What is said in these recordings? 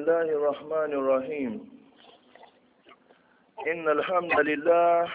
الله الرحمن الرحيم إن الحمد لله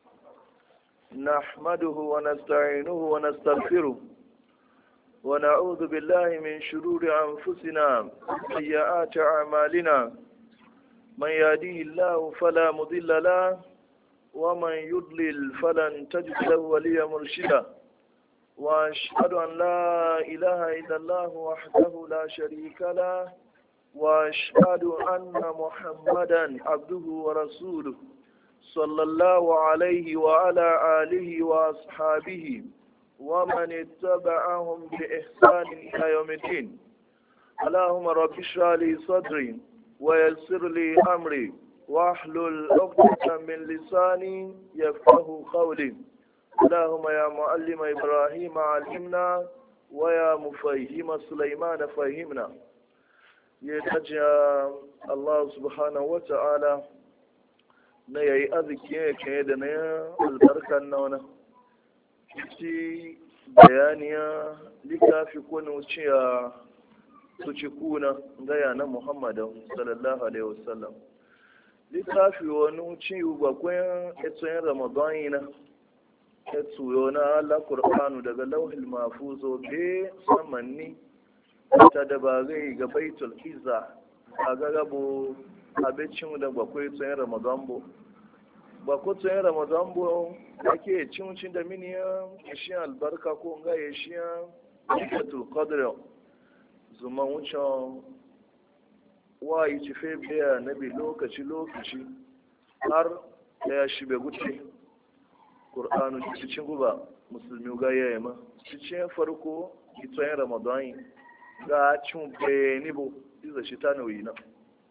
نحمده ونستعينه ونستغفره ونعوذ بالله من شرور أنفسنا وسيئات أعمالنا من يهديه الله فلا مضل له ومن يضلل فلن تجد له وليا مرشدا وأشهد أن لا إله إلا الله وحده لا شريك له وأشهد أن محمدا عبده ورسوله صلى الله عليه وعلى آله وأصحابه ومن اتبعهم بإحسان إلى يوم الدين. اللهم رب اشرح لي صدري ويسر لي أمري واحلل عقدة من لساني يفقه قولي. اللهم يا معلم إبراهيم علمنا ويا مفهم سليمان فهمنا. يتجى الله سبحانه وتعالى na yayi arziki yake da na albarkar nauna ci bayaniya littafi ko na wuciya su ci kuna gaya na muhammadu sallallahu alaihi wasallam littafi wani wuci bakon etsoyin ramadan na etsoyo na ala kur'anu daga lauhil mafuzo be samanni ta da ba zai ga baitul izza a gagabo abincin da bakwai tsayin ramadan bu bakwai tsayin ramadan bu ake cincin da miniyan shi albarka ko ga ya shi ikatul qadr zuma wucin wayi ci fe biya na bi lokaci har da ya shi bai guce qur'anu cikin guba musulmi ga yayi ma cikin farko tsayin ramadan ga cin bayani bu iza shi ta nauyi na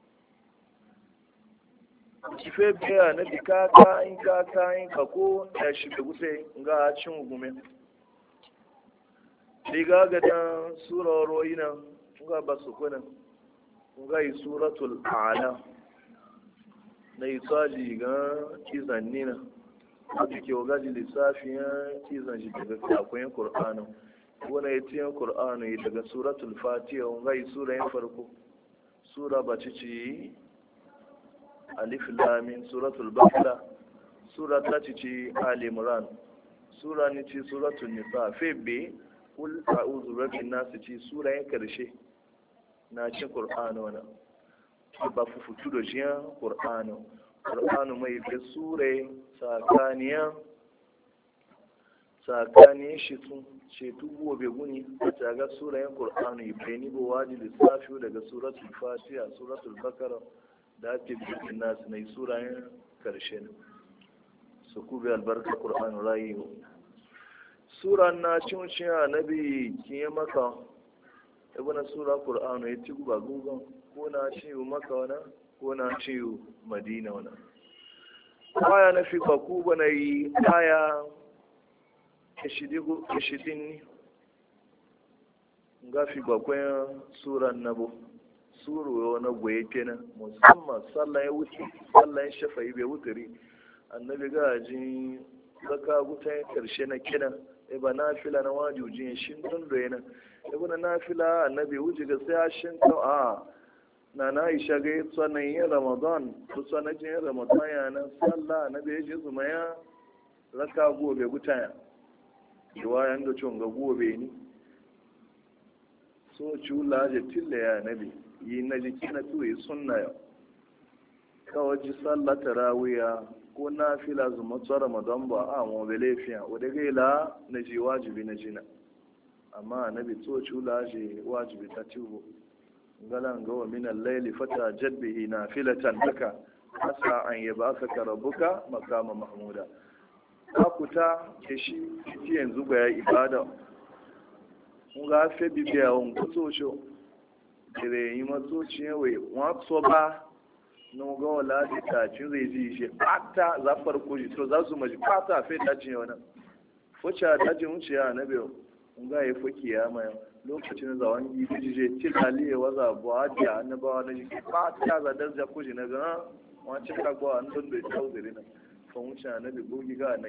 kife biya na bikaka in kako ya shiga gute ga cin gume riga gadan suraro ina ga basu kuna ga yi suratul a'la na yi tsaji ga kizanni na a cikin gaji lissafiyan kizan shi daga akwai qur'ani wani ya tiyan qur'ani daga suratul fatiha ga yi surayen farko sura bacici alif lamin suratul baqara sura ta ci ali imran sura ni ci suratul nisa febe kul a'udhu birabbin nas ci sura yan karshe na ci qur'ani wana ba fufutu da jiya qur'ani mai da sure sakaniya shi tun shetu gobe guni ta ga sura yan qur'ani bayani bo wajibi safi daga suratul fatiha suratul baqara da ake bikin nasu na yi surayen karshe ne su kube albarka ƙur'an rayu suran na cin a nabi kiye maka ibina sura ƙur'an ya ci guba gugan ko na ciwo maka wana ko na ciwo madina wana aya na fi kwaku bana yi aya kashidin ni ga fi bakwayan suran nabo suru na goye kenan musamman sallan ya wuce sallan ya shafa yi bai wuturi annabi ga ji zaka gutan karshe na kenan ba na fila na wajujin shin tun da yana ibn na fila annabi wuce ga sai shin to na Aisha ga tsanan yin Ramadan to tsanan yin Ramadan ya nan sallah annabi ya ji zuma ya zaka gobe gutan riwayan da cin ga gobe ni so chula je tilla ya nabi yi na jiki na tuwe sunna yau kawai ji sallah tarawiya ko na fila zuma tsara ramadan ba a mawabe laifiya wadda gaila na ji wajibi na jina amma na bi tso cula ji wajibi ta tubo galan gawa minan laili fata jadbihi na filatan duka asa an yaba aka rabuka makama mahmuda akuta ke shi yanzu ga ya ibada nga fe bibia on kutocho dire yi matsoci yawai wato ba na ga wala da tacin zai ji shi fata za farko ji to za su maji fata fe tacin yau nan fuca tacin wuce ya na biyu nga ya fuki ya mai lokacin zawon yi bijije tilali ya waza buwa da annabawa na jiki fata za da kuji na gana wacce ka gwa an don bai tsauziri na fa wuce na bi gogi ga